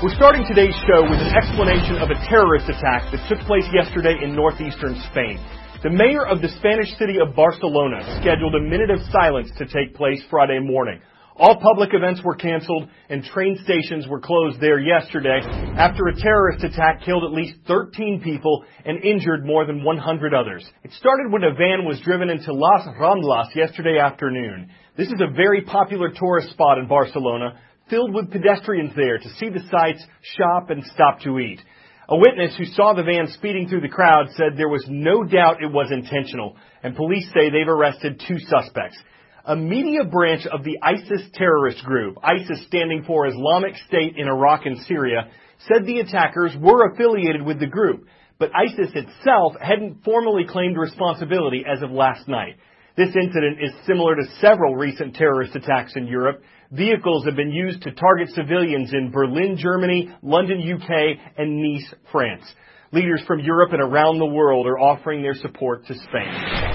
We're starting today's show with an explanation of a terrorist attack that took place yesterday in northeastern Spain. The mayor of the Spanish city of Barcelona scheduled a minute of silence to take place Friday morning. All public events were canceled and train stations were closed there yesterday after a terrorist attack killed at least 13 people and injured more than 100 others. It started when a van was driven into Las Ramblas yesterday afternoon. This is a very popular tourist spot in Barcelona, filled with pedestrians there to see the sights, shop, and stop to eat. A witness who saw the van speeding through the crowd said there was no doubt it was intentional, and police say they've arrested 2 suspects. A media branch of the ISIS terrorist group, ISIS standing for Islamic State in Iraq and Syria, said the attackers were affiliated with the group, but ISIS itself hadn't formally claimed responsibility as of last night. This incident is similar to several recent terrorist attacks in Europe. Vehicles have been used to target civilians in Berlin, Germany, London, UK, and Nice, France. Leaders from Europe and around the world are offering their support to Spain.